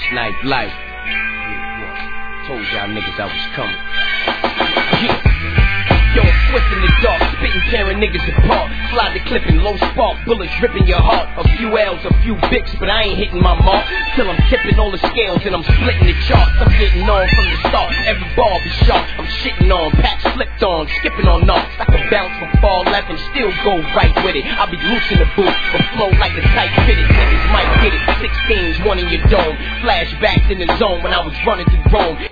Snipe life. Told y'all niggas I was coming. Yeah. Yo, swift in the dark, spitting, tearing niggas apart. Slide the clip in low spark, bullets ripping your heart. A few L's, a few bics, but I ain't hitting my mark. Till I'm tipping all the scales and I'm splitting the charts. I'm getting on from the start, every ball be sharp. I'm shitting on, packs flipped on, skipping on knocks. I can bounce from far left and still go right with it. I'll be loose in the booth, but flow like a tight fitted. Niggas might get it, 16s, one in your dome. Flashbacks in the zone when I was running through Rome.